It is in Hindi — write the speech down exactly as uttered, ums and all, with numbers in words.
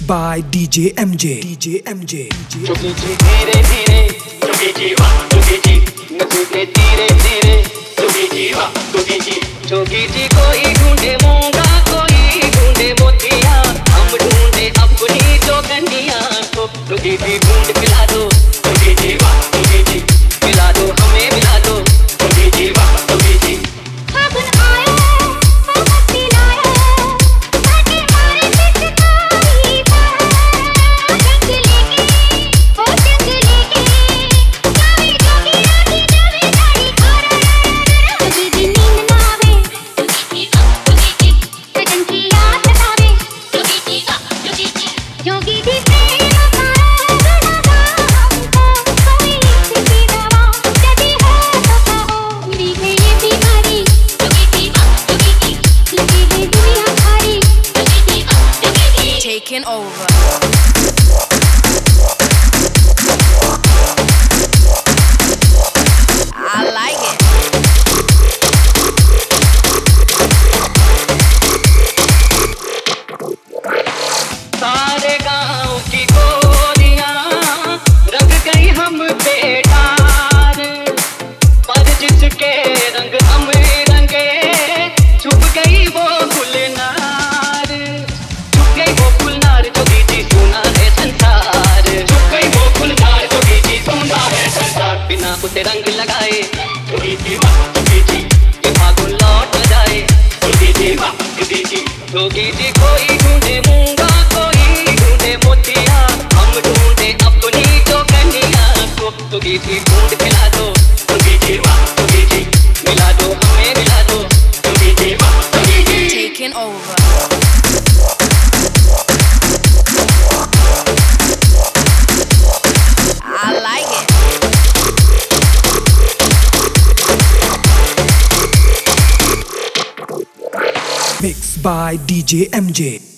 by D J M J. D J M J. Jogi ji धीरे धीरे, जोगी जी वाह, जोगी जी नचते धीरे धीरे, जोगी जी वाह, जोगी जी जोगी जी कोई ढूंढे मूंगा, कोई ढूंढे मोतिया, हम ढूंढे अपनी जोगनिया को। जोगी जी ढूंढ मिला दो, जोगी जी वाह, जोगी जी मिला दो, हमें मिला दो, जोगी जी वाह, Jogi ji. Taking over. I like it. सारे गांव की गोरियां रंग गई हम पे डार, पर जिसके रंग हम रंगे छुप गई वो गुलनार, छुप गई वो गुलनार, जोगी जी सुना है संसार, छुप गई वो गुलनार, जोगी जी सुना है संसार। बिना उसे रंग लगाए जोगी जी वाह, जोगी जी ये फागुन लौट न जाए, जोगी जी वाह, जोगी जी जोगी जी कोई ढूंढे मूंगा, कोई ढूंढे मोतिया, हम ढूंढे अपनी जोगनिया को। जोगी जी ढूंढ मिला दो, जोगी जी वाह, जोगी जी मिला दो, हमें मिला दो, जोगी जी वाह, Jogi ji. Taking over. I like it. Mixed by D J M J.